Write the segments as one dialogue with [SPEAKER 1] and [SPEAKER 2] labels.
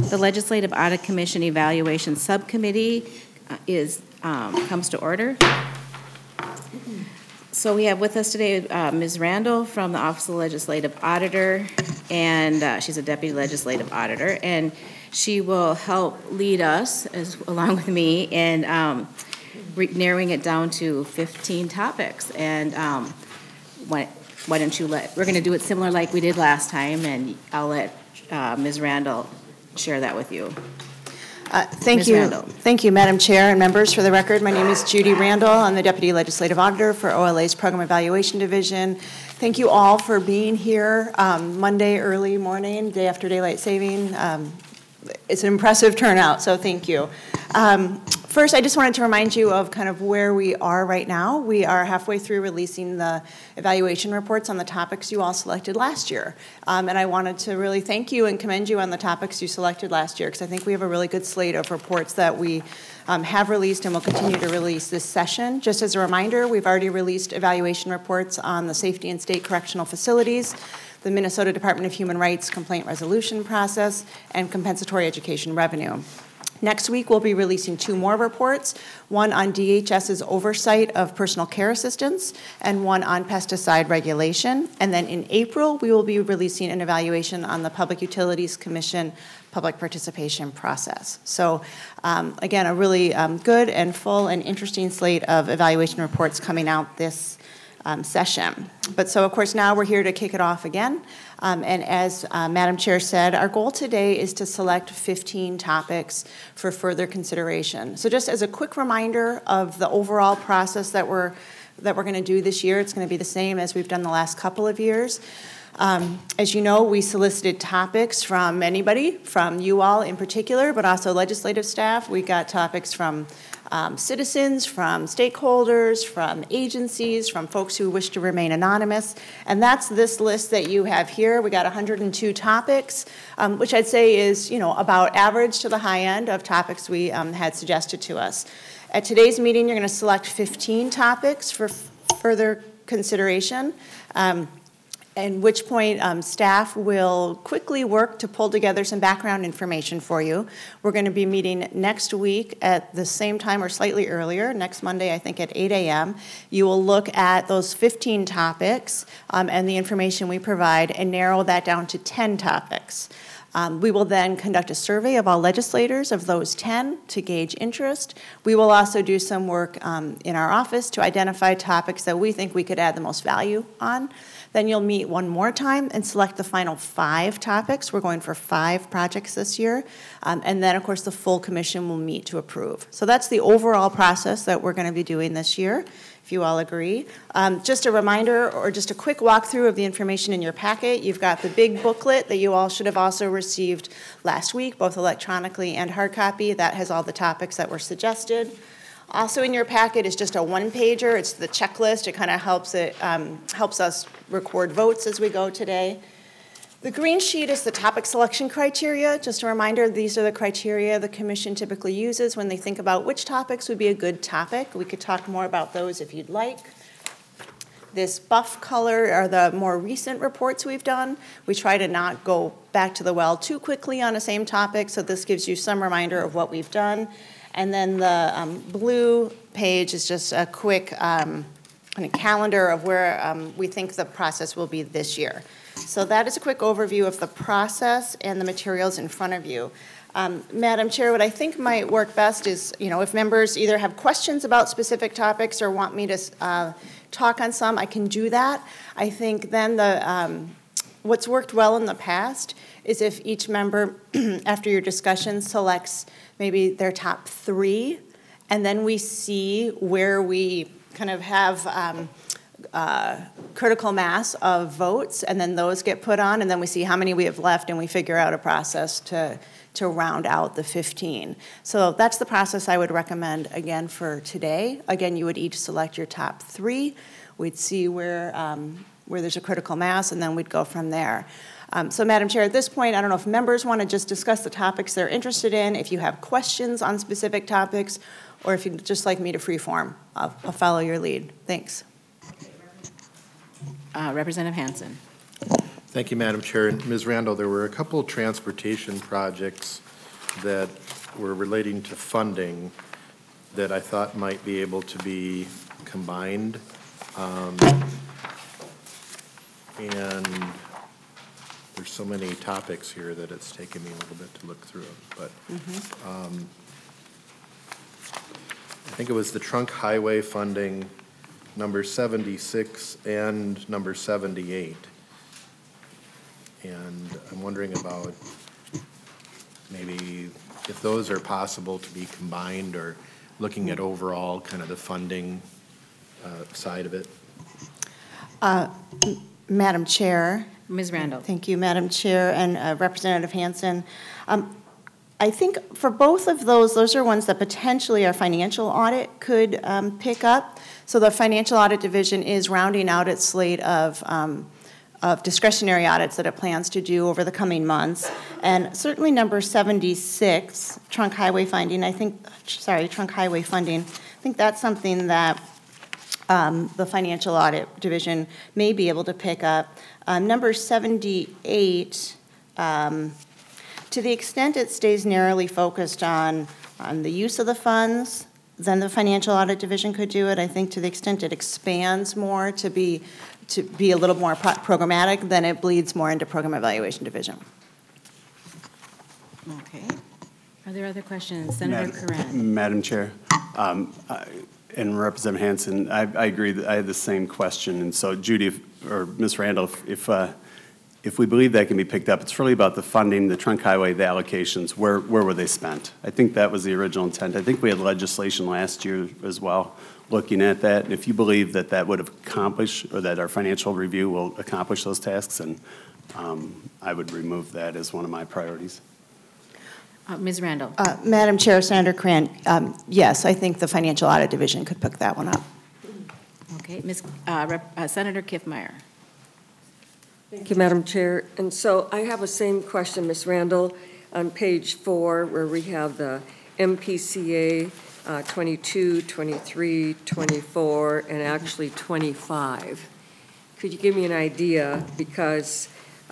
[SPEAKER 1] The Legislative Audit Commission Evaluation Subcommittee comes to order. So we have with us today Ms. Randall from the Office of the Legislative Auditor, and she's a Deputy Legislative Auditor, and she will help lead us, along with me, in narrowing it down to 15 topics. And why don't you we're going to do it similar like we did last time, and I'll let Ms. Randall share that with you.
[SPEAKER 2] Thank you, Madam Chair and members. For the record, my name is Judy Randall. I'm the Deputy Legislative Auditor for OLA's Program Evaluation Division. Thank you all for being here Monday early morning, day after daylight saving. It's an impressive turnout, so thank you. First, I just wanted to remind you of kind of where we are right now. We are halfway through releasing the evaluation reports on the topics you all selected last year. And I wanted to really thank you and commend you on the topics you selected last year, because I think we have a really good slate of reports that we have released and will continue to release this session. Just as a reminder, we've already released evaluation reports on the safety and state correctional facilities, the Minnesota Department of Human Rights complaint resolution process, and compensatory education revenue. Next week, we'll be releasing 2 more reports, one on DHS's oversight of personal care assistance and one on pesticide regulation. And then in April, we will be releasing an evaluation on the Public Utilities Commission public participation process. So again, a really good and full and interesting slate of evaluation reports coming out this session. But so, of course, now we're here to kick it off again. And as Madam Chair said, our goal today is to select 15 topics for further consideration. So just as a quick reminder of the overall process that we're going to do this year, it's going to be the same as we've done the last couple of years. As you know, we solicited topics from anybody, from you all in particular, but also legislative staff. We got topics from citizens, from stakeholders, from agencies, from folks who wish to remain anonymous. And that's this list that you have here. We got 102 topics, which I'd say is, about average to the high end of topics we had suggested to us. At today's meeting, you're going to select 15 topics for further consideration. At which point staff will quickly work to pull together some background information for you. We're going to be meeting next week at the same time or slightly earlier, next Monday, I think at 8 a.m. You will look at those 15 topics and the information we provide and narrow that down to 10 topics. We will then conduct a survey of all legislators of those 10 to gauge interest. We will also do some work in our office to identify topics that we think we could add the most value on. Then you'll meet one more time and select the final 5 topics. We're going for 5 projects this year. And then, of course, the full commission will meet to approve. So that's the overall process that we're going to be doing this year, if you all agree. Just a reminder, or just a quick walkthrough of the information in your packet. You've got the big booklet that you all should have also received last week, both electronically and hard copy. That has all the topics that were suggested. Also in your packet is just a one-pager. It's the checklist. It kind of helps us record votes as we go today. The green sheet is the topic selection criteria. Just a reminder, these are the criteria the commission typically uses when they think about which topics would be a good topic. We could talk more about those if you'd like. This buff color are the more recent reports we've done. We try to not go back to the well too quickly on the same topic, so this gives you some reminder of what we've done. And then the blue page is just a quick kind of calendar of where we think the process will be this year. So that is a quick overview of the process and the materials in front of you. Madam Chair, what I think might work best is, if members either have questions about specific topics or want me to talk on some, I can do that. I think then what's worked well in the past is if each member, after your discussion, selects maybe their top 3, and then we see where we kind of have critical mass of votes, and then those get put on, and then we see how many we have left, and we figure out a process to round out the 15. So that's the process I would recommend, again, for today. Again, you would each select your top 3. We'd see where there's a critical mass, and then we'd go from there. So, Madam Chair, at this point, I don't know if members want to just discuss the topics they're interested in, if you have questions on specific topics, or if you'd just like me to freeform. I'll follow your lead. Thanks.
[SPEAKER 1] Representative Hansen.
[SPEAKER 3] Thank you, Madam Chair. And Ms. Randall, there were a couple transportation projects that were relating to funding that I thought might be able to be combined. And there's so many topics here that it's taken me a little bit to look through them. But I think it was the trunk highway funding, number 76 and number 78. And I'm wondering about maybe if those are possible to be combined, or looking at overall kind of the funding side of it.
[SPEAKER 2] Madam Chair.
[SPEAKER 1] Ms. Randall.
[SPEAKER 2] Thank you, Madam Chair, and Representative Hansen. I think for both of those are ones that potentially our financial audit could pick up. So the Financial Audit Division is rounding out its slate of discretionary audits that it plans to do over the coming months. And certainly number 76, trunk highway funding, I think that's something that the Financial Audit Division may be able to pick up. Number 78, to the extent it stays narrowly focused on the use of the funds, then the Financial Audit Division could do it. I think to the extent it expands more to be a little more programmatic, then it bleeds more into Program Evaluation Division.
[SPEAKER 1] Okay. Are there other questions? Senator Curran.
[SPEAKER 4] Madam Chair, and Representative Hansen, I agree that I had the same question. And so Judy, or Ms. Randall, if we believe that can be picked up, it's really about the funding, the trunk highway, the allocations, where were they spent? I think that was the original intent. I think we had legislation last year as well looking at that. And if you believe that that would have accomplished, or that our financial review will accomplish those tasks, and I would remove that as one of my priorities.
[SPEAKER 1] Ms. Randall.
[SPEAKER 2] Madam Chair, Senator Cran, yes, I think the Financial Audit Division could pick that one up.
[SPEAKER 1] Okay. Senator Kiffmeyer.
[SPEAKER 5] Thank you, Madam Chair. And so I have the same question, Ms. Randall, on page 4, where we have the MPCA 22, 23, 24, and actually 25. Could you give me an idea? Because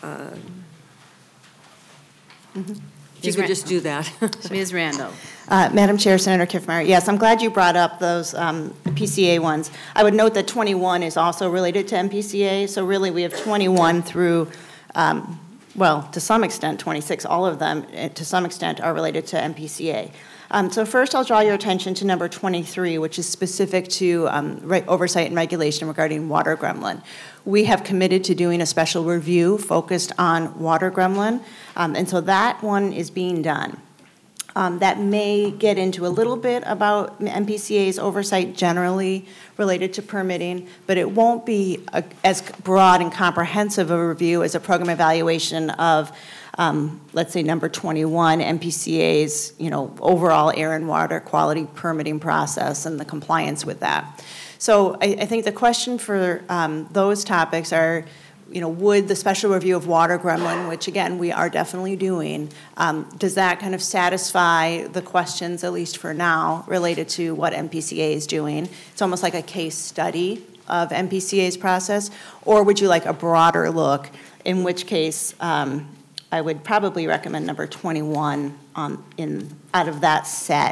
[SPEAKER 5] if you could just do that.
[SPEAKER 1] Ms. Randall.
[SPEAKER 2] Madam Chair, Senator Kiffmeyer, yes, I'm glad you brought up those PCA ones. I would note that 21 is also related to MPCA, so really we have 21 through, well, to some extent 26, all of them to some extent are related to MPCA. So first I'll draw your attention to number 23, which is specific to oversight and regulation regarding water gremlin. We have committed to doing a special review focused on water gremlin, and so that one is being done. That may get into a little bit about MPCA's oversight generally related to permitting, but it won't be as broad and comprehensive a review as a program evaluation of, let's say, number 21, MPCA's, overall air and water quality permitting process and the compliance with that. So I think the question for those topics are, would the special review of water gremlin, which again we are definitely doing, does that kind of satisfy the questions, at least for now, related to what MPCA is doing? It's almost like a case study of MPCA's process, or would you like a broader look, in which case I would probably recommend number 21 out of that set.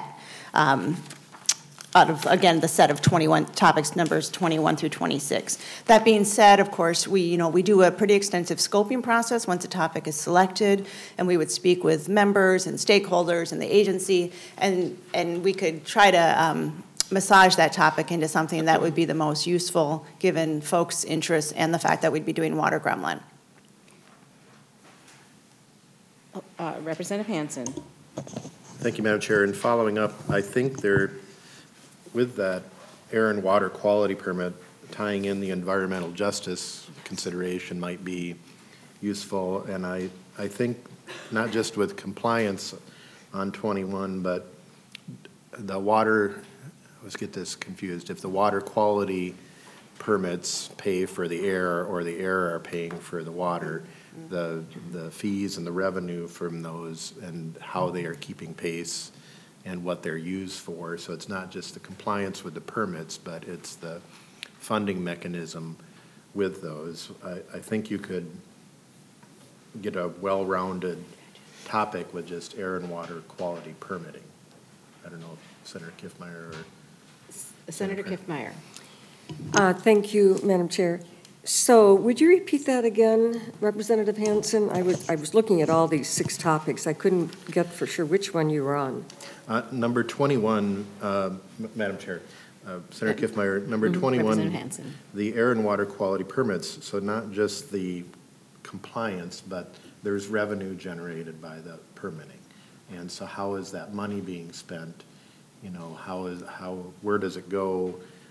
[SPEAKER 2] Out of, again, the set of 21 topics, numbers 21 through 26. That being said, of course, we do a pretty extensive scoping process once a topic is selected, and we would speak with members and stakeholders and the agency, and we could try to massage that topic into something that would be the most useful given folks' interests and the fact that we'd be doing water gremlin.
[SPEAKER 1] Representative Hansen.
[SPEAKER 3] Thank you, Madam Chair. And following up, I think with that air and water quality permit, tying in the environmental justice consideration might be useful. And I think not just with compliance on 21, but the water, let's get this confused, if the water quality permits pay for the air or the air are paying for the water, the fees and the revenue from those and how they are keeping pace and what they're used for. So it's not just the compliance with the permits, but it's the funding mechanism with those. I think you could get a well-rounded topic with just air and water quality permitting. I don't know if Senator Kiffmeyer or
[SPEAKER 1] Senator Kiffmeyer.
[SPEAKER 5] Thank you, Madam Chair. So would you repeat that again, Representative Hansen? I was looking at all these 6 topics. I couldn't get for sure which one you were on.
[SPEAKER 3] Number 21, Madam Chair, Senator Kiffmeyer, number 21,
[SPEAKER 1] Representative Hansen.
[SPEAKER 3] the air and water quality permits, so not just the compliance, but there's revenue generated by the permitting. And so how is that money being spent? You know, where does it go?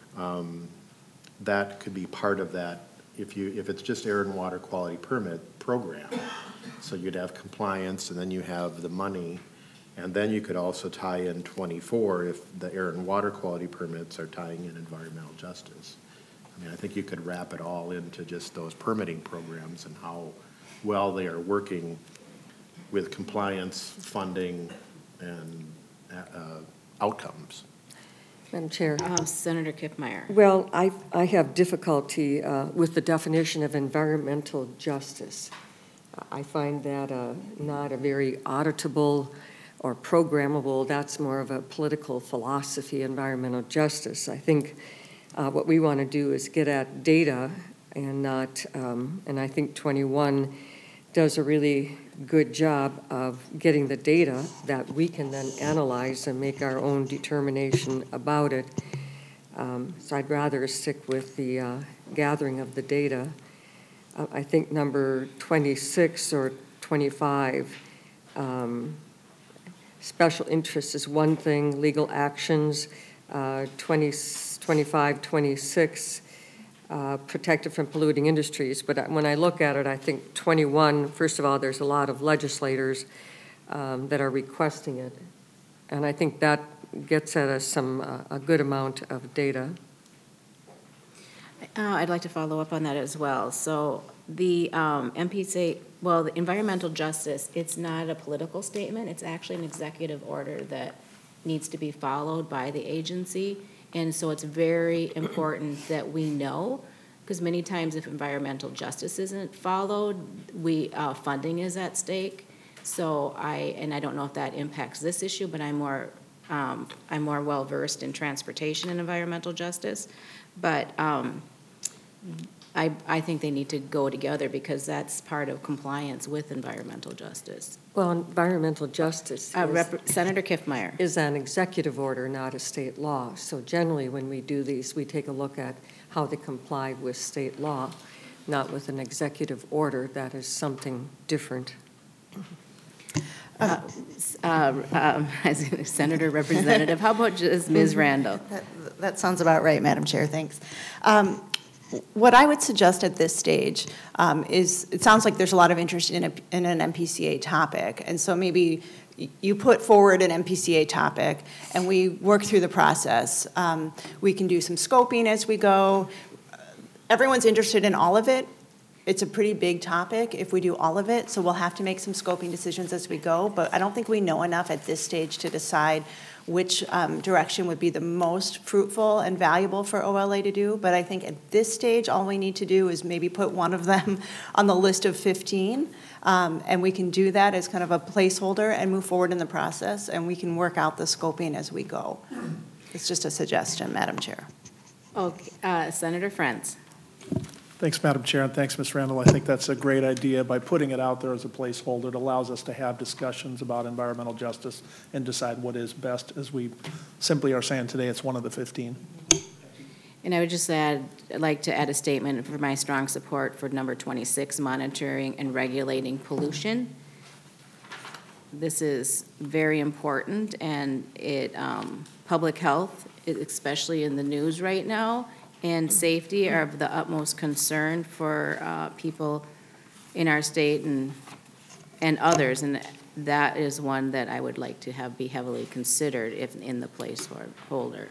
[SPEAKER 3] That could be part of that if it's just air and water quality permit program. So you'd have compliance, and then you have the money, and then you could also tie in 24 if the air and water quality permits are tying in environmental justice. I mean, I think you could wrap it all into just those permitting programs and how well they are working with compliance, funding, and outcomes.
[SPEAKER 5] Madam Chair.
[SPEAKER 1] Senator Kiffmeyer.
[SPEAKER 5] Well, I have difficulty with the definition of environmental justice. I find that not a very auditable or programmable. That's more of a political philosophy, environmental justice. I think what we want to do is get at data and not, and I think 21 does a really good job of getting the data that we can then analyze and make our own determination about it. So I'd rather stick with the gathering of the data. I think number 26 or 25, special interest is one thing, legal actions, 25, 26, protected from polluting industries. But when I look at it, I think 21, first of all, there's a lot of legislators that are requesting it. And I think that gets at us a good amount of data.
[SPEAKER 1] I'd like to follow up on that as well. So the MPCA, well, the environmental justice, it's not a political statement. It's actually an executive order that needs to be followed by the agency. And so it's very important that we know, because many times if environmental justice isn't followed, funding is at stake. So I don't know if that impacts this issue, but I'm more well versed in transportation and environmental justice. But I think they need to go together because that's part of compliance with environmental justice.
[SPEAKER 5] Well, environmental justice
[SPEAKER 1] Senator Kiffmeyer.
[SPEAKER 5] is an executive order, not a state law. So generally when we do these, we take a look at how they comply with state law, not with an executive order. That is something different.
[SPEAKER 1] Senator Representative, how about just Ms. Randall?
[SPEAKER 2] That sounds about right, Madam Chair, thanks. What I would suggest at this stage is, it sounds like there's a lot of interest in an MPCA topic, and so maybe you put forward an MPCA topic and we work through the process. We can do some scoping as we go. Everyone's interested in all of it. It's a pretty big topic if we do all of it, so we'll have to make some scoping decisions as we go, but I don't think we know enough at this stage to decide which direction would be the most fruitful and valuable for OLA to do. But I think at this stage, all we need to do is maybe put one of them on the list of 15, and we can do that as kind of a placeholder and move forward in the process, and we can work out the scoping as we go. It's just a suggestion, Madam Chair.
[SPEAKER 1] Okay, Senator Frentz.
[SPEAKER 6] Thanks, Madam Chair, and thanks, Ms. Randall. I think that's a great idea. By putting it out there as a placeholder, it allows us to have discussions about environmental justice and decide what is best. As we simply are saying today, it's one of the 15.
[SPEAKER 1] And I would just I'd like to add a statement for my strong support for number 26, monitoring and regulating pollution. This is very important, and public health, especially in the news right now, and safety are of the utmost concern for people in our state and others, and that is one that I would like to have be heavily considered if in the placeholder.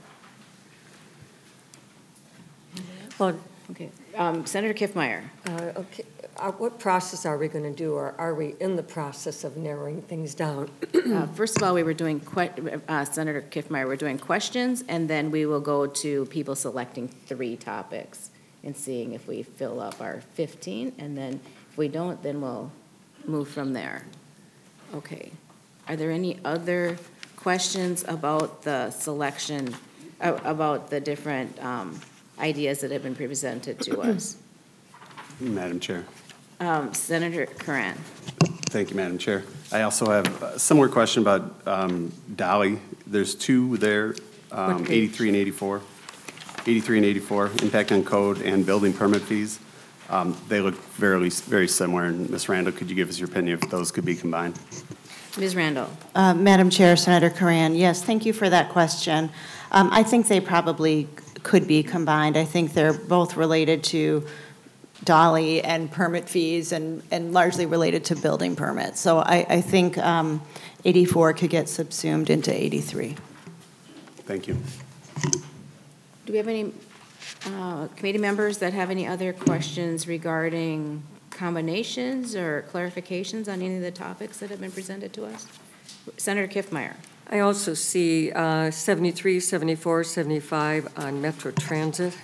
[SPEAKER 5] Well,
[SPEAKER 1] okay, Senator Kiffmeyer.
[SPEAKER 5] Okay. What process are we going to do, or are we in the process of narrowing things down?
[SPEAKER 1] First of all, we were doing, Senator Kiffmeyer, we're doing questions, and then we will go to people selecting 3 topics and seeing if we fill up our 15, and then if we don't, then we'll move from there. Okay. Are there any other questions about the selection, about the different ideas that have been presented to us?
[SPEAKER 4] Madam Chair.
[SPEAKER 1] Senator Curran.
[SPEAKER 4] Thank you, Madam Chair. I also have a similar question about Dolly. There's two there, 83 and 84. 83 and 84, impact on code and building permit fees. They look very, very similar. And Ms. Randall, could you give us your opinion if those could be combined?
[SPEAKER 1] Ms. Randall.
[SPEAKER 2] Madam Chair, Senator Curran, yes, thank you for that question. I think they probably could be combined. I think they're both related to Dolly and permit fees and largely related to building permits. So I think 84 could get subsumed into 83.
[SPEAKER 4] Thank you.
[SPEAKER 1] Do we have any committee members that have any other questions regarding combinations or clarifications on any of the topics that have been presented to us? Senator Kiffmeyer.
[SPEAKER 5] I also see 73, 74, 75 on Metro Transit.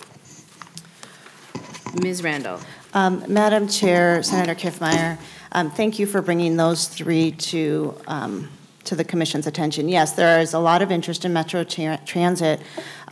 [SPEAKER 1] Ms. Randall.
[SPEAKER 2] Madam Chair, Senator Kiffmeyer, thank you for bringing those three to the Commission's attention. Yes, there is a lot of interest in Metro Transit.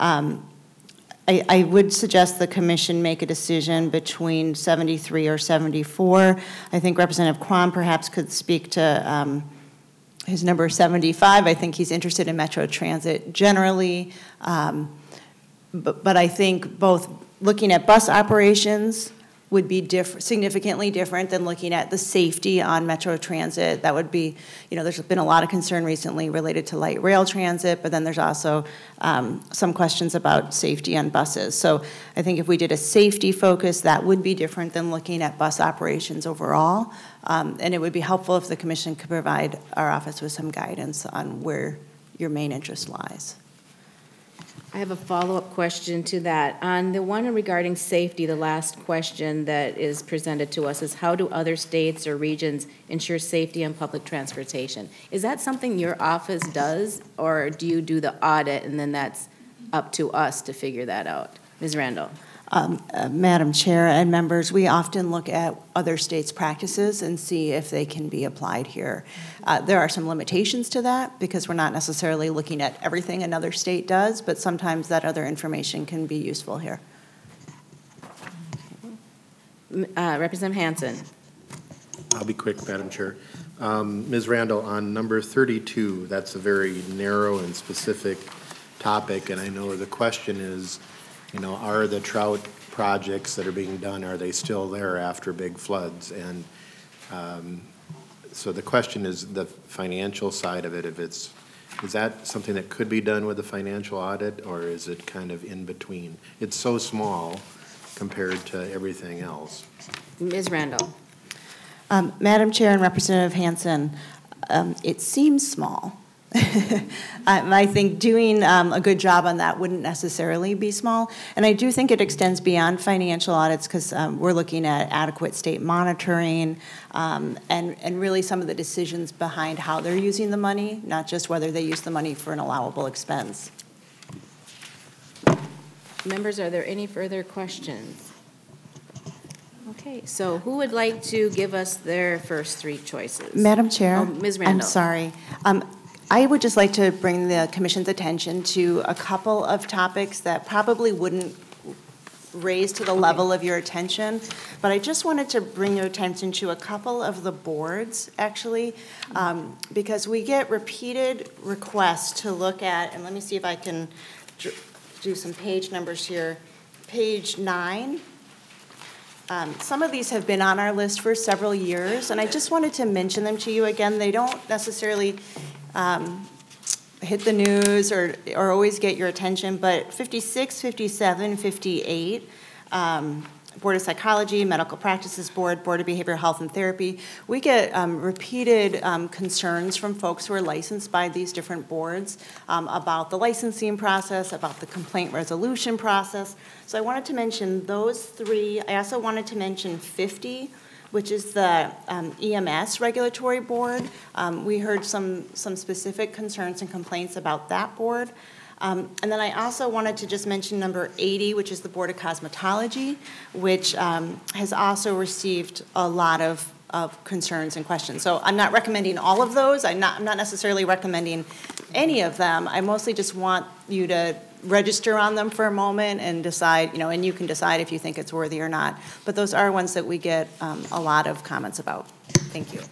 [SPEAKER 2] I would suggest the Commission make a decision between 73 or 74. I think Representative Kwan perhaps could speak to his number 75. I think he's interested in Metro Transit generally. But I think both looking at bus operations would be significantly different than looking at the safety on Metro Transit. That would be, there's been a lot of concern recently related to light rail transit, but then there's also some questions about safety on buses. So I think if we did a safety focus, that would be different than looking at bus operations overall. And it would be helpful if the Commission could provide our office with some guidance on where your main interest lies.
[SPEAKER 1] I have a follow-up question to that. On the one regarding safety, the last question that is presented to us is how do other states or regions ensure safety on public transportation? Is that something your office does, or do you do the audit and then that's up to us to figure that out? Ms. Randall.
[SPEAKER 2] Madam Chair and members, we often look at other states' practices and see if they can be applied here. There are some limitations to that because we're not necessarily looking at everything another state does, but sometimes that other information can be useful here.
[SPEAKER 1] Representative Hansen.
[SPEAKER 3] I'll be quick, Madam Chair. Ms. Randall, on number 32, that's a very narrow and specific topic, and I know the question is, are the trout projects that are being done, are they still there after big floods? And so the question is the financial side of it. Is that something that could be done with a financial audit, or is it kind of in between? It's so small compared to everything else.
[SPEAKER 1] Ms. Randall.
[SPEAKER 2] Madam Chair and Representative Hansen, it seems small. I think doing a good job on that wouldn't necessarily be small. And I do think it extends beyond financial audits because we're looking at adequate state monitoring and really some of the decisions behind how they're using the money, not just whether they use the money for an allowable expense.
[SPEAKER 1] Members, are there any further questions? Okay, so who would like to give us their first three choices?
[SPEAKER 2] Madam Chair.
[SPEAKER 1] Oh, Ms. Randall.
[SPEAKER 2] I'm sorry. I would just like to bring the Commission's attention to a couple of topics that probably wouldn't raise to the level of your attention, but I just wanted to bring your attention to a couple of the boards, actually, because we get repeated requests to look at, and let me see if I can do some page numbers here. Page 9. Some of these have been on our list for several years, and I just wanted to mention them to you again. They don't necessarily hit the news or always get your attention, but 56, 57, 58, Board of Psychology, Medical Practices Board, Board of Behavioral Health and Therapy, we get repeated concerns from folks who are licensed by these different boards about the licensing process, about the complaint resolution process. So I wanted to mention those three. I also wanted to mention 50, which is the EMS Regulatory Board. We heard some specific concerns and complaints about that board. And then I also wanted to just mention number 80, which is the Board of Cosmetology, which has also received a lot of of concerns and questions. So I'm not recommending all of those. I'm not necessarily recommending any of them. I mostly just want you to register on them for a moment and decide, and you can decide if you think it's worthy or not. But those are ones that we get a lot of comments about. Thank you.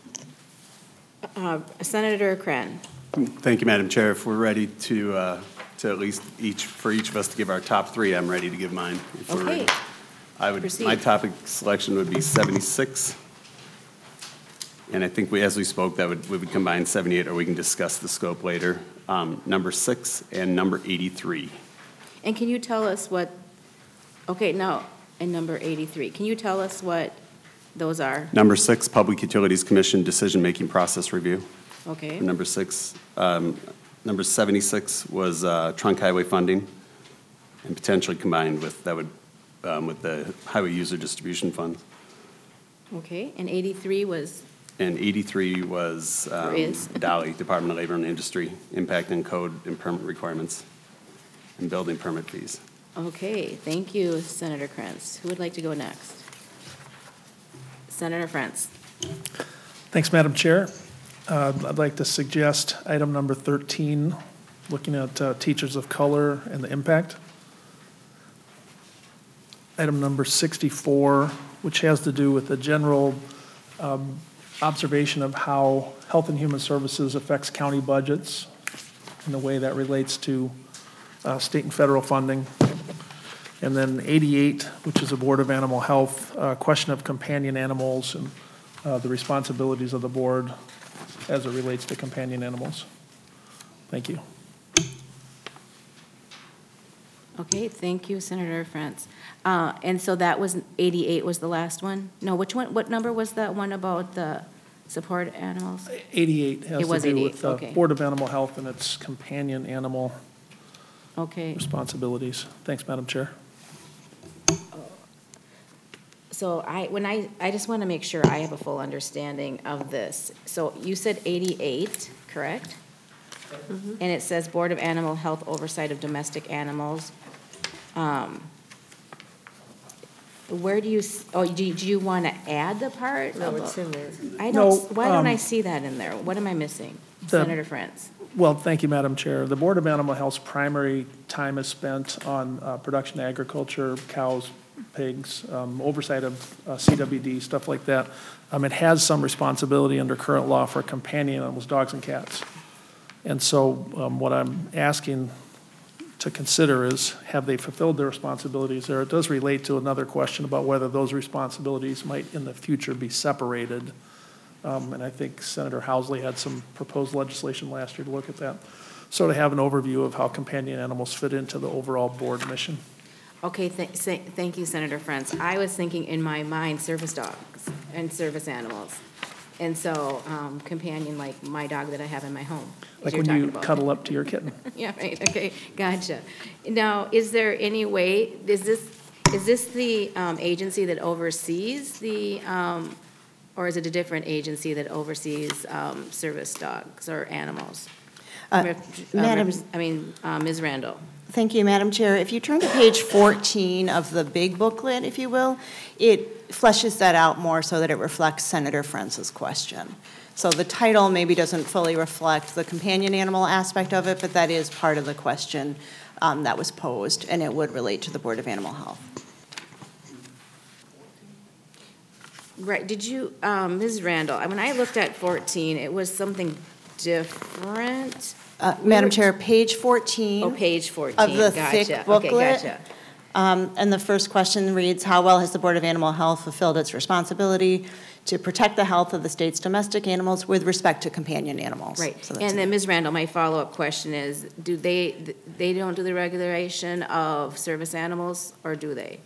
[SPEAKER 1] Senator Cran.
[SPEAKER 4] Thank you, Madam Chair. If we're ready to at least for each of us to give our top three, I'm ready to give mine. If we're
[SPEAKER 1] Okay.
[SPEAKER 4] ready.
[SPEAKER 1] Proceed.
[SPEAKER 4] My topic selection would be 76. And I think as we spoke, we would combine 78, or we can discuss the scope later. Number 6 and number 83.
[SPEAKER 1] And can you tell us what, and number 83. Can you tell us what those are?
[SPEAKER 4] Number 6, Public Utilities Commission Decision-Making Process Review.
[SPEAKER 1] Okay.
[SPEAKER 4] Number 6, number 76 was trunk highway funding, and potentially combined with with the highway user distribution funds.
[SPEAKER 1] Okay, and 83 was?
[SPEAKER 4] And 83 was DOLI, Department of Labor and Industry, Impact and Code and Permit Requirements and Building Permit Fees.
[SPEAKER 1] Okay, thank you, Senator Krantz. Who would like to go next? Senator Frantz.
[SPEAKER 6] Thanks, Madam Chair. I'd like to suggest item number 13, looking at teachers of color and the impact. Item number 64, which has to do with the general observation of how Health and Human Services affects county budgets and the way that relates to state and federal funding. And then 88, which is the Board of Animal Health, question of companion animals and the responsibilities of the board as it relates to companion animals. Thank you.
[SPEAKER 1] Okay, thank you, Senator Frantz. And so that was 88 was the last one? No, which one? What number was that one about the support animals?
[SPEAKER 6] 88 has to do with the
[SPEAKER 1] okay.
[SPEAKER 6] Board of Animal Health and its companion animal responsibilities. Thanks, Madam Chair.
[SPEAKER 1] So I just want to make sure I have a full understanding of this. So you said 88, correct? Mm-hmm. And it says Board of Animal Health Oversight of Domestic Animals. Where do you, do you want to add the part?
[SPEAKER 5] No, it's in there.
[SPEAKER 1] Why don't I see that in there? What am I missing? Senator Frantz.
[SPEAKER 6] Well, thank you, Madam Chair. The Board of Animal Health's primary time is spent on production agriculture, cows, pigs, oversight of CWD, stuff like that. It has some responsibility under current law for companion animals, dogs and cats. And so what I'm asking to consider is, have they fulfilled their responsibilities there? It does relate to another question about whether those responsibilities might in the future be separated. And I think Senator Housley had some proposed legislation last year to look at that. So to have an overview of how companion animals fit into the overall board mission.
[SPEAKER 1] Okay, thank you, Senator Frantz. I was thinking in my mind service dogs and service animals. And so companion, like my dog that I have in my home.
[SPEAKER 6] Like when you cuddle up to your kitten.
[SPEAKER 1] Yeah, right, okay, gotcha. Now, is there any way, is this the agency that oversees the, or is it a different agency that oversees service dogs or animals? Ms. Randall.
[SPEAKER 2] Thank you, Madam Chair. If you turn to page 14 of the big booklet, if you will, it fleshes that out more so that it reflects Senator Frantz's question. So the title maybe doesn't fully reflect the companion animal aspect of it, but that is part of the question that was posed, and it would relate to the Board of Animal Health.
[SPEAKER 1] Right, did you, Ms. Randall, when I looked at 14, it was something different.
[SPEAKER 2] Madam Chair, page 14.
[SPEAKER 1] Oh, page 14.
[SPEAKER 2] Of the
[SPEAKER 1] gotcha.
[SPEAKER 2] thick booklet.
[SPEAKER 1] Okay, gotcha.
[SPEAKER 2] And the first question reads, how well has the Board of Animal Health fulfilled its responsibility to protect the health of the state's domestic animals with respect to companion animals?
[SPEAKER 1] Right,
[SPEAKER 2] So
[SPEAKER 1] and then Ms. Randall, my follow-up question is, do they don't do the regulation of service animals, or do they?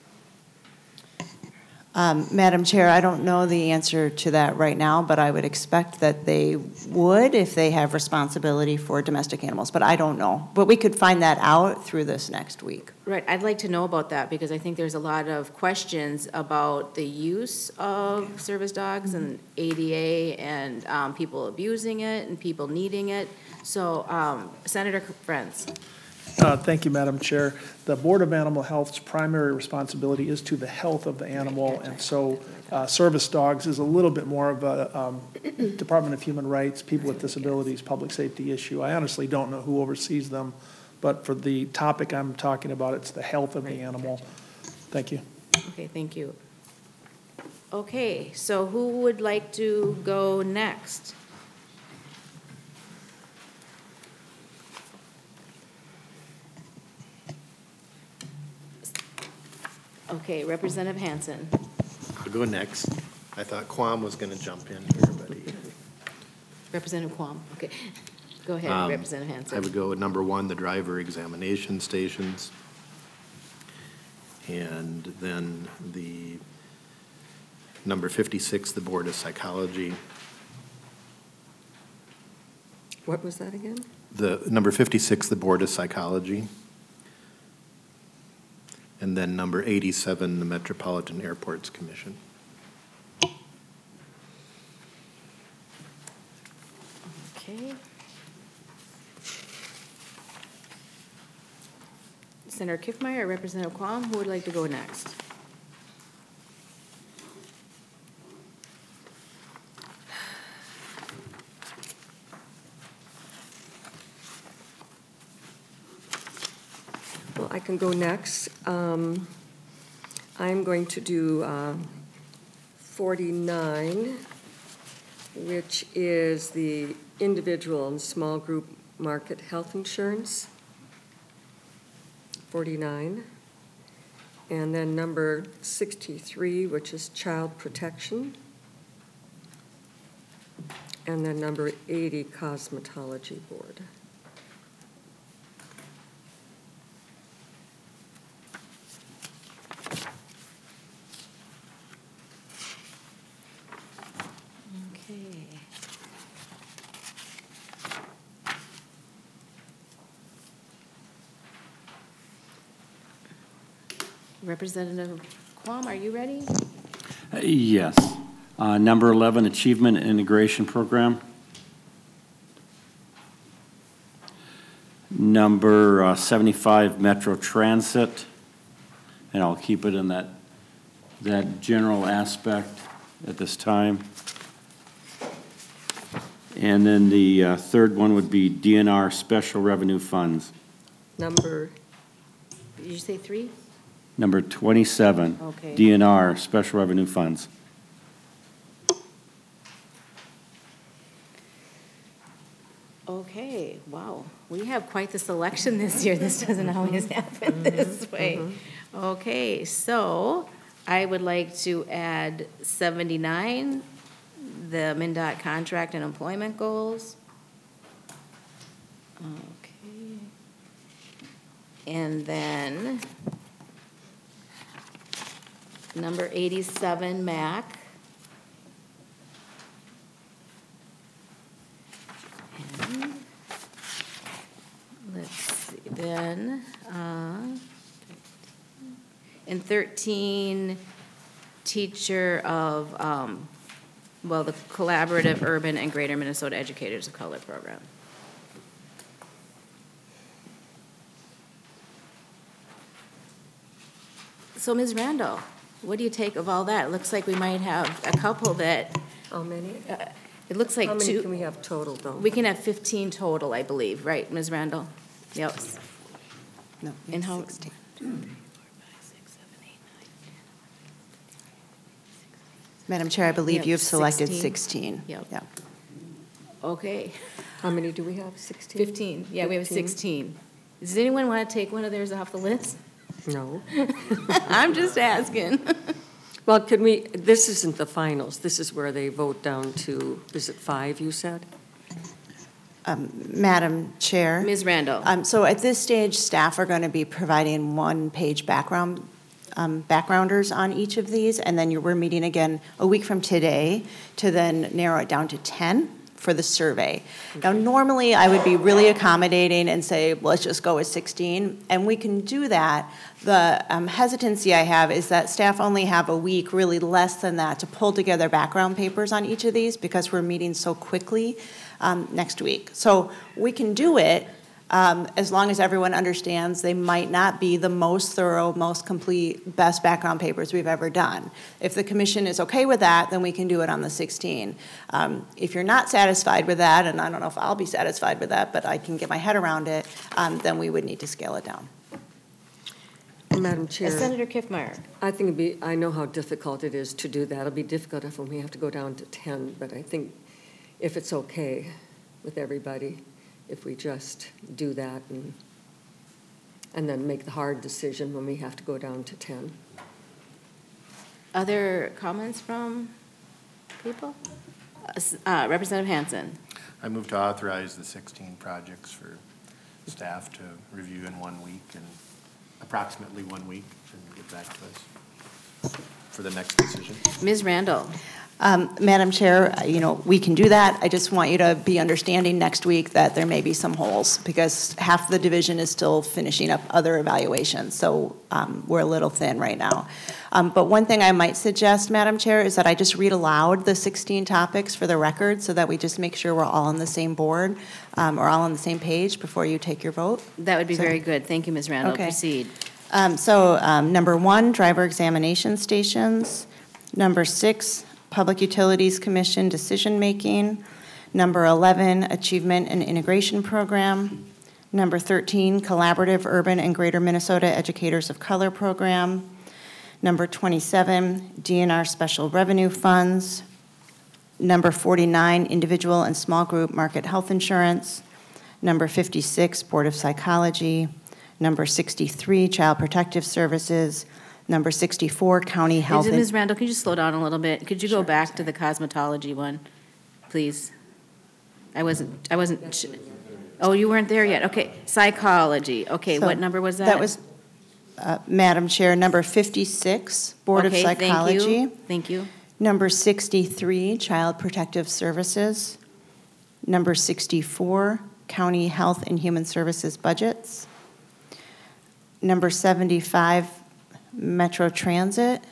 [SPEAKER 2] Madam Chair, I don't know the answer to that right now, but I would expect that they would if they have responsibility for domestic animals, but I don't know. But we could find that out through this next week.
[SPEAKER 1] Right, I'd like to know about that because I think there's a lot of questions about the use of service dogs and ADA and people abusing it and people needing it. So, Senator Frantz.
[SPEAKER 6] Thank you, Madam Chair. The Board of Animal Health's primary responsibility is to the health of the animal, and so service dogs is a little bit more of a Department of Human Rights, people with disabilities, public safety issue. I honestly don't know who oversees them, but for the topic I'm talking about, it's the health of the animal. Thank you.
[SPEAKER 1] Okay, thank you. Okay, so who would like to go next? Okay, Representative Hanson.
[SPEAKER 3] I'll go next. I thought Quam was going to jump in here, but he...
[SPEAKER 1] Representative Quam, okay. Go ahead, Representative Hanson.
[SPEAKER 3] I would go with number 1, the driver examination stations. And then the number 56, the Board of Psychology.
[SPEAKER 5] What was that again?
[SPEAKER 3] The number 56, the Board of Psychology. And then number 87, the Metropolitan Airports Commission.
[SPEAKER 1] Okay. Senator Kiffmeyer or Representative Quam, who would like to go next?
[SPEAKER 5] Well, I can go next. I'm going to do 49, which is the individual and small group market health insurance. 49. And then number 63, which is child protection. And then number 80, cosmetology board.
[SPEAKER 1] Okay. Representative Quam, are you ready?
[SPEAKER 7] Yes. Number 11, Achievement Integration Program. Number 75, Metro Transit. And I'll keep it in that general aspect at this time. And then the third one would be DNR Special Revenue Funds.
[SPEAKER 5] Number,
[SPEAKER 1] Did you say 3?
[SPEAKER 7] Number 27,
[SPEAKER 1] Okay.
[SPEAKER 7] DNR Special Revenue Funds.
[SPEAKER 1] Okay, wow. We have quite the selection this year. This doesn't always happen this way. Okay, so I would like to add 79, the MnDOT contract and employment goals. Okay. And then number 87, MAC. And let's see, then, and 13, teacher of, well, the Collaborative Urban and Greater Minnesota Educators of Color program. So, Ms. Randall, what do you take of all that? It looks like we might have a couple that,
[SPEAKER 5] how many?
[SPEAKER 1] it looks like
[SPEAKER 5] How many can
[SPEAKER 1] two,
[SPEAKER 5] we have total, though?
[SPEAKER 1] we can have 15 total, I believe, right, Ms. Randall? Yep.
[SPEAKER 2] No,
[SPEAKER 1] And how?
[SPEAKER 2] 16. Madam Chair, I believe
[SPEAKER 1] Yep,
[SPEAKER 2] you've selected
[SPEAKER 1] 16.
[SPEAKER 2] 16.
[SPEAKER 1] Yep.
[SPEAKER 2] Yeah.
[SPEAKER 1] Okay,
[SPEAKER 5] How many do we have, 16?
[SPEAKER 1] 15, yeah, we have
[SPEAKER 5] 15?
[SPEAKER 1] 16. Does anyone want to take one of theirs off the list?
[SPEAKER 5] No.
[SPEAKER 1] I'm just asking.
[SPEAKER 5] Well, could we, this isn't the finals, this is where they vote down to, is it 5, you said?
[SPEAKER 2] Madam Chair.
[SPEAKER 1] Ms. Randall?
[SPEAKER 2] So at this stage, staff are going to be providing one-page backgrounders on each of these, and then we're meeting again a week from today to then narrow it down to 10 for the survey. Now, normally, I would be really accommodating and say, let's just go with 16, and we can do that. The hesitancy I have is that staff only have a week, really less than that, to pull together background papers on each of these because we're meeting so quickly next week. So we can do it, as long as everyone understands they might not be the most thorough, most complete, best background papers we've ever done. If the commission is okay with that, then we can do it on the 16. If you're not satisfied with that, and I don't know if I'll be satisfied with that, but I can get my head around it, then we would need to scale it down.
[SPEAKER 5] Madam Chair.
[SPEAKER 1] Senator Kiffmeyer.
[SPEAKER 5] I think I know how difficult it is to do that. It'll be difficult if we have to go down to 10, but I think if it's okay with everybody, if we just do that and then make the hard decision when we have to go down to 10.
[SPEAKER 1] Other comments from people? Representative Hansen.
[SPEAKER 3] I move to authorize the 16 projects for staff to review in 1 week, and approximately 1 week, and get back to us for the next decision.
[SPEAKER 1] Ms. Randall.
[SPEAKER 2] Madam Chair, we can do that. I just want you to be understanding next week that there may be some holes because half the division is still finishing up other evaluations. So we're a little thin right now. But one thing I might suggest, Madam Chair, is that I just read aloud the 16 topics for the record so that we just make sure we're all on the same board or all on the same page before you take your vote.
[SPEAKER 1] That would be very good. Thank you, Ms. Randall.
[SPEAKER 2] Okay.
[SPEAKER 1] Proceed.
[SPEAKER 2] Number 1, driver examination stations. Number 6, Public Utilities Commission decision-making. Number 11, Achievement and Integration Program. Number 13, Collaborative Urban and Greater Minnesota Educators of Color Program. Number 27, DNR Special Revenue Funds. Number 49, Individual and Small Group Market Health Insurance. Number 56, Board of Psychology. Number 63, Child Protective Services. Number 64, County Health.
[SPEAKER 1] Ms. Randall, could you just slow down a little bit? Could you go back to the cosmetology one, please? I wasn't. Oh, you weren't there yet. Okay, psychology. Okay, what number was that?
[SPEAKER 2] That was, Madam Chair, number 56, Board of Psychology.
[SPEAKER 1] Thank you.
[SPEAKER 2] Number 63, Child Protective Services. Number 64, County Health and Human Services budgets. Number 75, Metro Transit.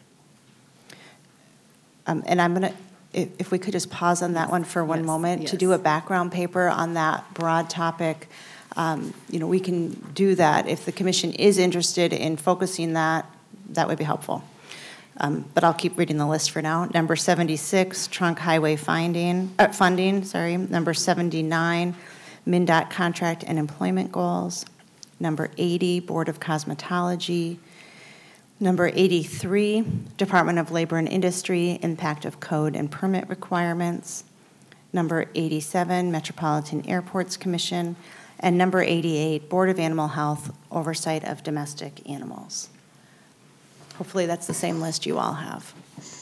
[SPEAKER 2] And I'm going to, if we could just pause on that one for one moment to do a background paper on that broad topic. We can do that. If the commission is interested in focusing that would be helpful. But I'll keep reading the list for now. Number 76, trunk highway funding. Number 79, MnDOT contract and employment goals. Number 80, Board of Cosmetology. Number 83, Department of Labor and Industry, impact of code and permit requirements. Number 87, Metropolitan Airports Commission. And number 88, Board of Animal Health, oversight of domestic animals. Hopefully that's the same list you all have.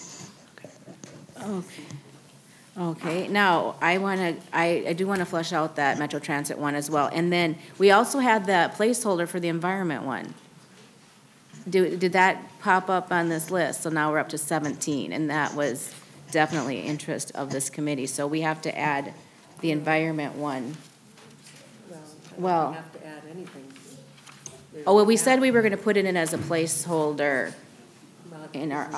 [SPEAKER 1] Okay. Now, I do want to flesh out that Metro Transit one as well. And then we also had the placeholder for the environment one. Did that pop up on this list? So now we're up to 17, and that was definitely interest of this committee. So we have to add the environment one. Well,
[SPEAKER 5] We have to add anything.
[SPEAKER 1] we said we were going to put it in as a placeholder in our,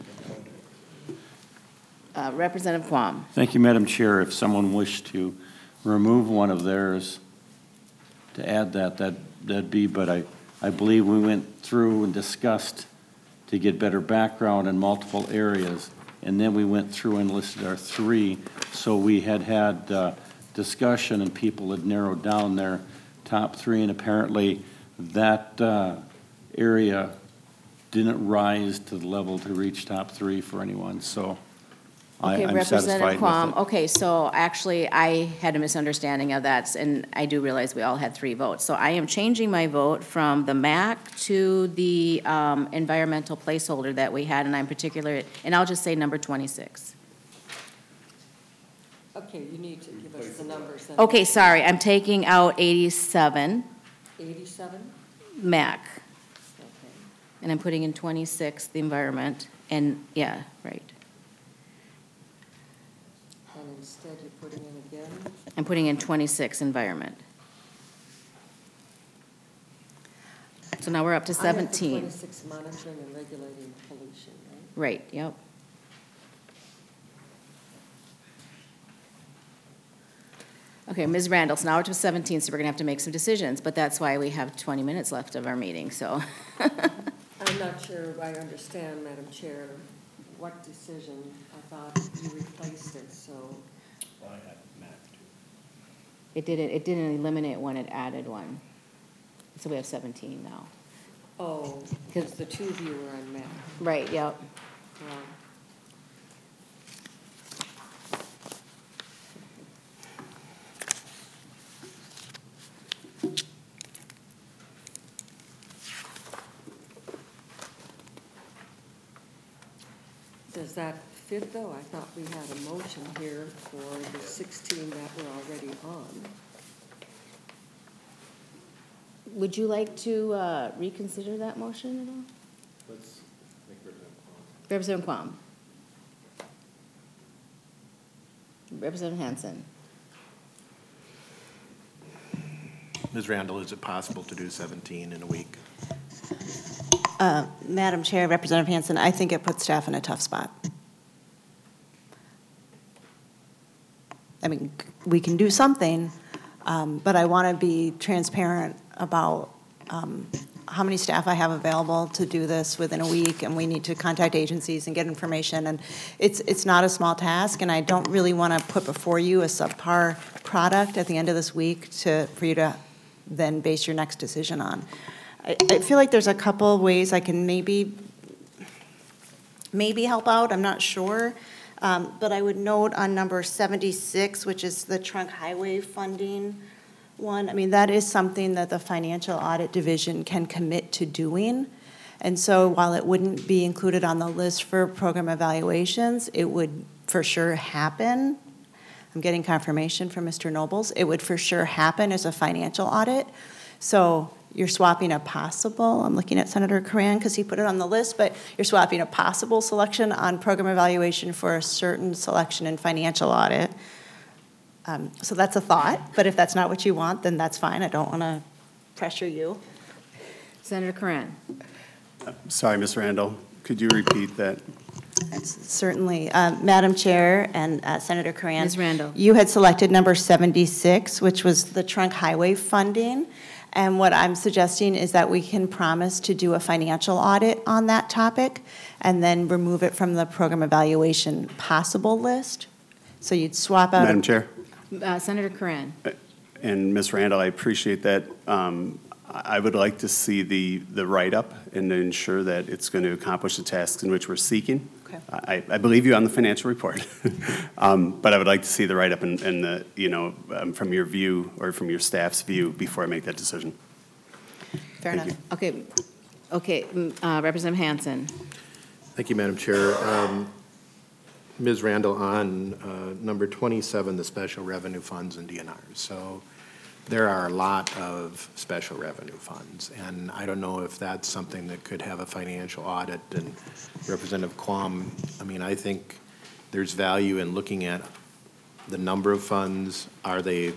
[SPEAKER 1] Representative Quam.
[SPEAKER 7] Thank you, Madam Chair. If someone wished to remove one of theirs to add that'd be, but I believe we went through and discussed to get better background in multiple areas, and then we went through and listed our 3. So we had discussion, and people had narrowed down their top 3, and apparently that area didn't rise to the level to reach top 3 for anyone. So
[SPEAKER 1] Okay,
[SPEAKER 7] I'm
[SPEAKER 1] Representative
[SPEAKER 7] satisfied
[SPEAKER 1] Quam.
[SPEAKER 7] with it.
[SPEAKER 1] Okay, so actually, I had a misunderstanding of that, and I do realize we all had 3 votes. So I am changing my vote from the MAC to the environmental placeholder that we had, and I'm particular, and I'll just say number 26.
[SPEAKER 5] Okay, you need to give us the numbers then.
[SPEAKER 1] Okay, sorry, I'm taking out 87,
[SPEAKER 5] 87?
[SPEAKER 1] MAC,
[SPEAKER 5] Okay.
[SPEAKER 1] and I'm putting in 26, the environment, and, yeah, right.
[SPEAKER 5] And instead you're putting in again?
[SPEAKER 1] I'm putting in 26, environment. So now we're up to 17.
[SPEAKER 5] I have the 26 monitoring and regulating pollution, right?
[SPEAKER 1] Right, yep. Okay, Ms. Randall, so now we're to 17, so we're going to have to make some decisions, but that's why we have 20 minutes left of our meeting, so.
[SPEAKER 5] I'm not sure I understand, Madam Chair, what decision. I thought you replaced it, so.
[SPEAKER 1] It didn't eliminate one, it added one. So we have 17 now.
[SPEAKER 5] Oh, because the two of you were on math.
[SPEAKER 1] Right, yep.
[SPEAKER 5] Wow. Does that fit, though? I thought we had a motion here for the 16 that we're already on.
[SPEAKER 1] Would you like to reconsider that motion at all?
[SPEAKER 3] Let's make
[SPEAKER 1] Representative Quam. Representative Hansen.
[SPEAKER 3] Ms. Randall, is it possible to do 17 in a week?
[SPEAKER 2] Madam Chair, Representative Hansen, I think it puts staff in a tough spot. I mean, we can do something, but I want to be transparent about how many staff I have available to do this within a week, and we need to contact agencies and get information, and it's not a small task, and I don't really want to put before you a subpar product at the end of this week for you to then base your next decision on. I feel like there's a couple ways I can maybe help out, I'm not sure. But I would note on number 76, which is the trunk highway funding one, I mean, that is something that the Financial Audit Division can commit to doing. And so while it wouldn't be included on the list for program evaluations, it would for sure happen. I'm getting confirmation from Mr. Nobles. It would for sure happen as a financial audit. So you're swapping a possible, I'm looking at Senator Coran because he put it on the list, but you're swapping a possible selection on program evaluation for a certain selection in financial audit. So that's a thought, but if that's not what you want, then that's fine. I don't want to pressure you.
[SPEAKER 1] Senator Coran.
[SPEAKER 4] Sorry, Ms. Randall, could you repeat that?
[SPEAKER 2] Certainly. Madam Chair and Senator Coran.
[SPEAKER 1] Ms. Randall.
[SPEAKER 2] You had selected number 76, which was the trunk highway funding. And what I'm suggesting is that we can promise to do a financial audit on that topic and then remove it from the program evaluation possible list. So you'd swap out.
[SPEAKER 4] Madam Chair?
[SPEAKER 1] Senator Coran.
[SPEAKER 4] And Ms. Randall, I appreciate that. I would like to see the write-up and ensure that it's going to accomplish the tasks in which we're seeking.
[SPEAKER 2] Okay.
[SPEAKER 4] I believe you on the financial report, but I would like to see the write-up and the, from your view or from your staff's view before I make that decision.
[SPEAKER 2] Fair enough.
[SPEAKER 1] Okay, Representative Hansen.
[SPEAKER 3] Thank you, Madam Chair. Ms. Randall, on number 27, the special revenue funds and DNRs. So there are a lot of special revenue funds, and I don't know if that's something that could have a financial audit. And Representative Quam, I mean, I think there's value in looking at the number of funds. Are they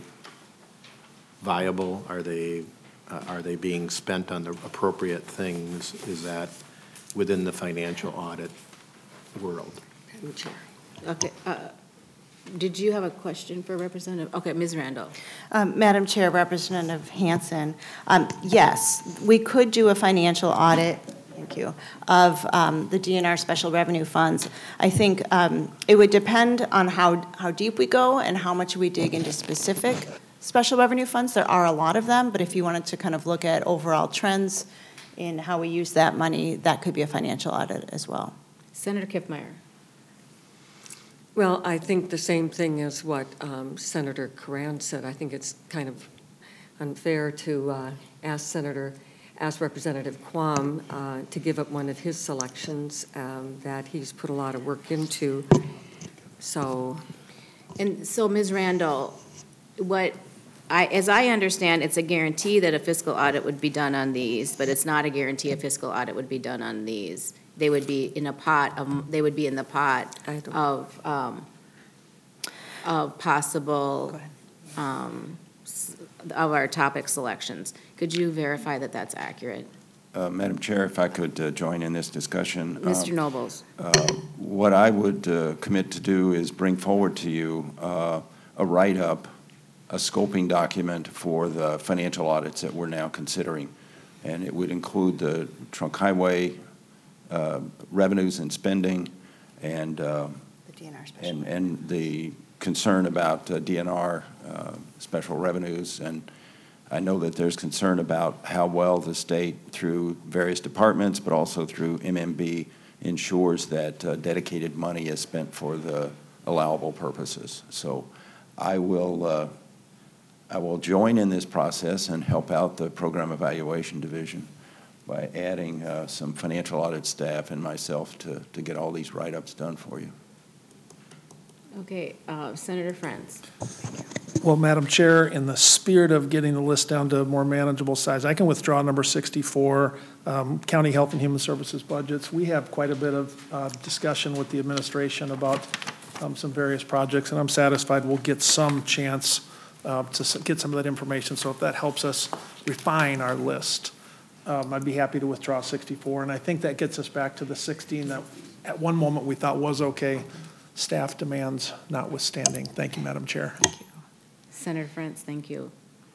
[SPEAKER 3] viable? Are they being spent on the appropriate things? Is that within the financial audit world?
[SPEAKER 1] Madam Chair. Okay. Did you have a question for Representative? Okay, Ms. Randall.
[SPEAKER 2] Madam Chair, Representative Hansen, yes, we could do a financial audit, thank you, of the DNR special revenue funds. I think it would depend on how deep we go and how much we dig into specific special revenue funds. There are a lot of them, but if you wanted to kind of look at overall trends in how we use that money, that could be a financial audit as well.
[SPEAKER 1] Senator Kiffmeyer.
[SPEAKER 5] Well, I think the same thing as what Senator Coran said. I think it's kind of unfair to ask Representative Quam to give up one of his selections that he's put a lot of work into. So
[SPEAKER 1] Ms. Randall, as I understand, it's a guarantee that a fiscal audit would be done on these, but it's not a guarantee a fiscal audit would be done on these. They would be in a pot of. They would be in the pot of possible of our topic selections. Could you verify that that's accurate?
[SPEAKER 8] Madam Chair, if I could join in this discussion.
[SPEAKER 1] Mr. Nobles.
[SPEAKER 8] What I would commit to do is bring forward to you a write-up a scoping document for the financial audits that we're now considering. And it would include the trunk highway revenues and spending, and
[SPEAKER 2] The DNR special.
[SPEAKER 8] and the concern about DNR special revenues. And I know that there's concern about how well the state, through various departments, but also through MMB, ensures that dedicated money is spent for the allowable purposes. So I will join in this process and help out the Program Evaluation Division by adding some financial audit staff and myself to get all these write-ups done for you.
[SPEAKER 1] Okay, Senator Friends.
[SPEAKER 6] Well, Madam Chair, in the spirit of getting the list down to a more manageable size, I can withdraw number 64, County Health and Human Services budgets. We have quite a bit of discussion with the administration about some various projects, and I'm satisfied we'll get some chance to get some of that information. So if that helps us refine our list, I'd be happy to withdraw 64. And I think that gets us back to the 16 that at one moment we thought was okay, staff demands notwithstanding. Thank you, Madam Chair.
[SPEAKER 1] Senator Friends, thank you.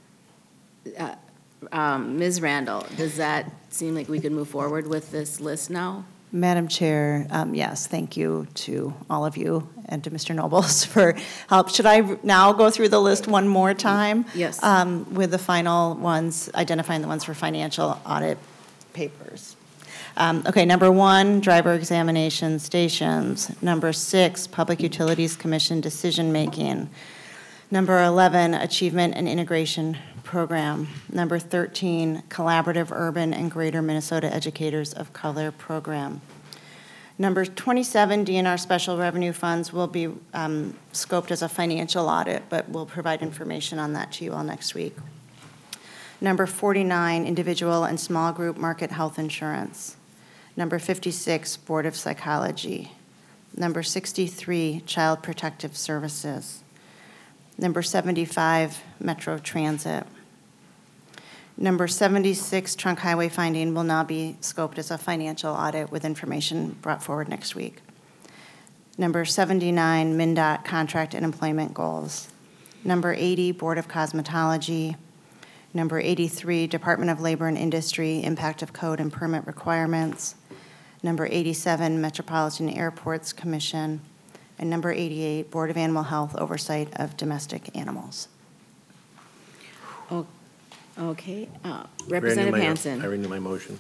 [SPEAKER 1] Ms. Randall, does that seem like we could move forward with this list now?
[SPEAKER 2] Madam Chair, yes, thank you to all of you and to Mr. Nobles for help. Should I now go through the list one more time?
[SPEAKER 1] Yes.
[SPEAKER 2] With the final ones, identifying the ones for financial audit papers. Okay, number 1, driver examination stations. Number 6, Public Utilities Commission decision-making. Number 11, Achievement and Integration Program. Number 13, Collaborative Urban and Greater Minnesota Educators of Color Program. Number 27, DNR Special Revenue Funds will be scoped as a financial audit, but we'll provide information on that to you all next week. Number 49, Individual and Small Group Market Health Insurance. Number 56, Board of Psychology. Number 63, Child Protective Services. Number 75, Metro Transit. Number 76, Trunk Highway Finding will now be scoped as a financial audit with information brought forward next week. Number 79, MnDOT Contract and Employment Goals. Number 80, Board of Cosmetology. Number 83, Department of Labor and Industry, Impact of Code and Permit Requirements. Number 87, Metropolitan Airports Commission. And number 88, Board of Animal Health Oversight of Domestic Animals.
[SPEAKER 1] Okay, Representative Hansen.
[SPEAKER 3] I renew my motion.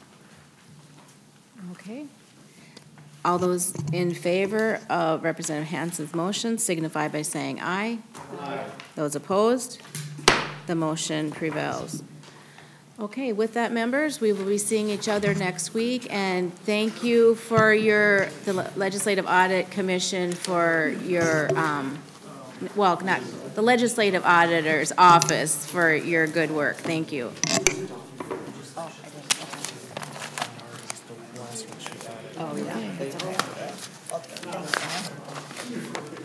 [SPEAKER 1] Okay. All those in favor of Representative Hansen's motion signify by saying aye. Aye. Those opposed, the motion prevails. Okay, with that, members, we will be seeing each other next week, and thank you for the Legislative Audit Commission for your, well, not the Legislative Auditor's Office for your good work. Thank you. Oh, yeah.